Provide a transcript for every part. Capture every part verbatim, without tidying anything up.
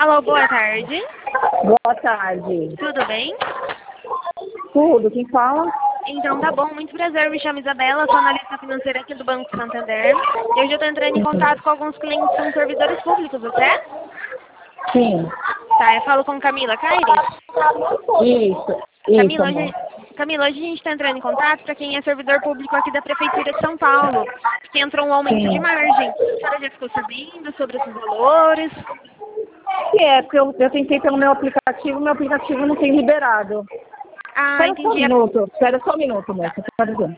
Alô, boa tarde. Boa tarde. Tudo bem? Tudo, quem fala? Então tá bom, muito prazer, me chamo Isabela, sou analista financeira aqui do Banco Santander. E hoje eu estou entrando em contato com alguns clientes que são servidores públicos, você é? Sim. Tá, eu falo com Camila Caires. Isso, isso, Camila, amor. hoje, Camila, hoje a gente está entrando em contato para quem é servidor público aqui da Prefeitura de São Paulo, que entrou um aumento de Sim. margem. A senhora já ficou sabendo sobre esses valores? Que é, porque eu, eu tentei pelo meu aplicativo, meu aplicativo não tem liberado. Ah, Espera só um entendi. minuto, espera só um minuto, moça. Tá dizendo.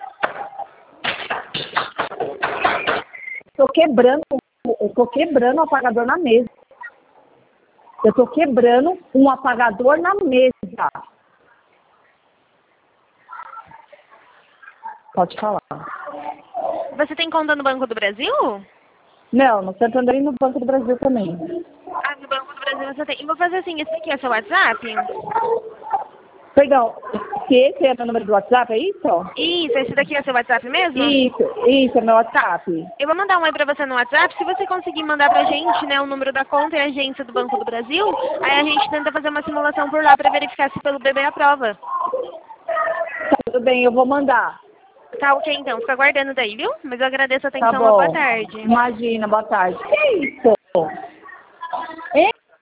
Tô quebrando, eu tô quebrando o apagador na mesa. Eu tô quebrando um apagador na mesa. Pode falar. Você tem conta no Banco do Brasil? Não, no Santander e no Banco do Brasil também. Ah, no Banco do Brasil você tem. E vou fazer assim, esse aqui é seu WhatsApp? Perdão, se esse é meu número do WhatsApp, é isso? Isso, esse daqui é seu WhatsApp mesmo? Isso, isso é meu Tá. WhatsApp. Eu vou mandar um oi pra você no WhatsApp. Se você conseguir mandar pra gente, né, o número da conta e a agência do Banco do Brasil, aí a gente tenta fazer uma simulação por lá pra verificar se pelo bebê aprova. Tá, tudo bem, eu vou mandar. Tá ok, então. Fica aguardando daí, viu? Mas eu agradeço a Tá atenção. Uma boa bom. tarde. Imagina, boa tarde. Que isso? Hein?